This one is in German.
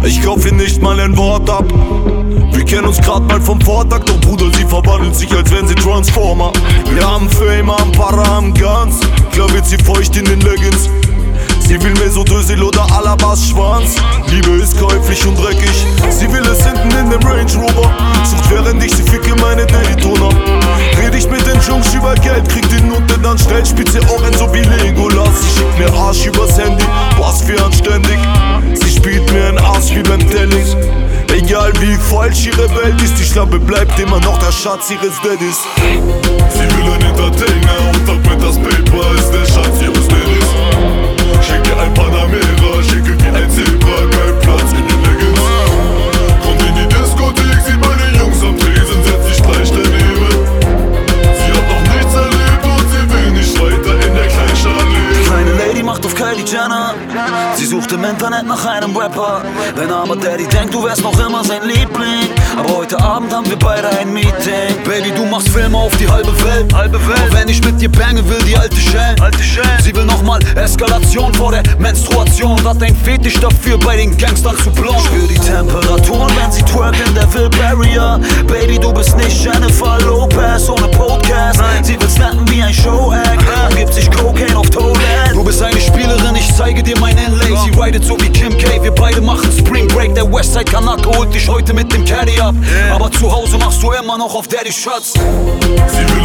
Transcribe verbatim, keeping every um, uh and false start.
Ich kauf ihr nicht mal ein Wort ab. Wir kennen uns grad mal vom Vortag, doch Bruder, sie verwandelt sich, als wären sie Transformer. Wir haben Fame, haben Para, haben Guns. Klar wird sie feucht in den Leggings. Sie will Mesodösel oder Alabas-Schwanz. Liebe ist käuflich und dreckig. Sie will es hinten in dem Range Rover. Sucht während ich sie ficke meine Daytona. Red ich mit den Jungs über Geld, krieg die Note, dann stellt Spitze Ohren so wie Legolas. Sie schickt mir Arsch übers Handy, was für anständig. Sie spielt mir ein Arsch wie beim Tennis. Egal wie falsch ihre Welt ist, die Schlampe bleibt immer noch der Schatz ihres Daddys. Sie will ein Entertainer und sagt mit das Paper ist der Schatz ihres Daddys. Schicke ein Panamera, schicke wie ein Zebra, kein Platz in den Leggings. Kommt in die Diskothek, sieht meine Jungs am Tresen, setzt sich gleich daneben. Sie hat noch nichts erlebt und sie will nicht weiter in der Kleinstadt leben. Die kleine Lady macht auf Kylie Jenner. Sie sucht im Internet nach einem Rapper. Dein armer Daddy denkt, du wärst noch immer sein Liebling. Aber heute Abend haben wir beide ein Meeting. Baby, du machst Filme auf die halbe Welt, halbe Welt. Und wenn ich mit dir bangen will, die alte Shell, alte Shell. Sie will nochmal Eskalation vor der Menstruation und hat ein Fetisch dafür, bei den Gangstern zu blond. Spür die Temperaturen, wenn sie twerken, der will Barrier. Baby, du bist nicht Jennifer Lopez ohne Podcast. Sie will snappen wie ein Show-Act und gibt sich Cocaine auf Toilette. Du bist eine Spielerin, ich zeige dir mein Inlay. Sie ridet so wie Kim K, wir beide machen Spring Break. Der Westside Kanake holt dich heute mit dem Caddy ab. Aber zu Hause machst du immer noch auf Daddy Shots. Sie will